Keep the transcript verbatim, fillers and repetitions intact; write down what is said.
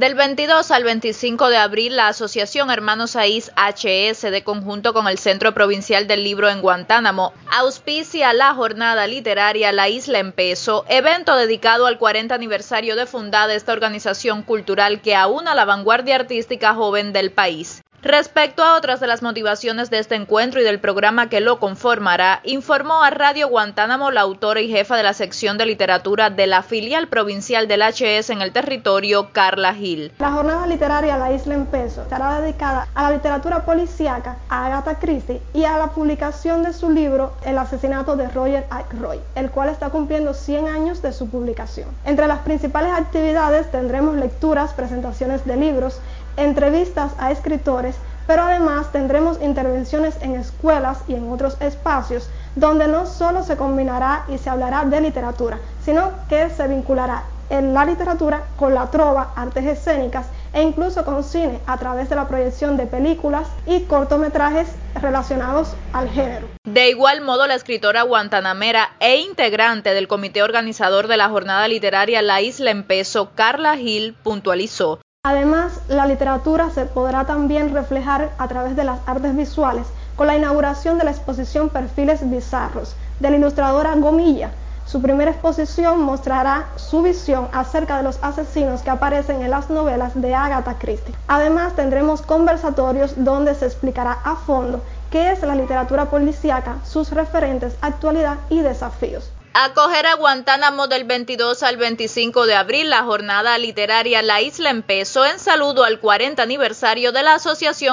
Del veintidós al veinticinco de abril, la Asociación Hermanos Saiz H S, de conjunto con el Centro Provincial del Libro en Guantánamo, auspicia la jornada literaria La Isla en Peso, evento dedicado al cuarenta aniversario de fundada esta organización cultural que aúna la vanguardia artística joven del país. Respecto a otras de las motivaciones de este encuentro y del programa que lo conformará, informó a Radio Guantánamo la autora y jefa de la sección de literatura de la filial provincial del H S en el territorio, Carla Gil. La jornada literaria La Isla en Peso estará dedicada a la literatura policíaca, a Agatha Christie y a la publicación de su libro El asesinato de Roger Ackroyd, el cual está cumpliendo cien años de su publicación. Entre las principales actividades tendremos lecturas, presentaciones de libros, entrevistas a escritores, pero además tendremos intervenciones en escuelas y en otros espacios donde no solo se combinará y se hablará de literatura, sino que se vinculará en la literatura con la trova, artes escénicas e incluso con cine a través de la proyección de películas y cortometrajes relacionados al género. De igual modo, la escritora guantanamera e integrante del comité organizador de la jornada literaria La Isla en Peso, Carla Gil, puntualizó: además, la literatura se podrá también reflejar a través de las artes visuales con la inauguración de la exposición Perfiles Bizarros de la ilustradora Gomilla. Su primera exposición mostrará su visión acerca de los asesinos que aparecen en las novelas de Agatha Christie. Además, tendremos conversatorios donde se explicará a fondo qué es la literatura policíaca, sus referentes, actualidad y desafíos. Acogerá Guantánamo del veintidós al veinticinco de abril la jornada literaria La Isla en Peso en saludo al cuarenta aniversario de la Asociación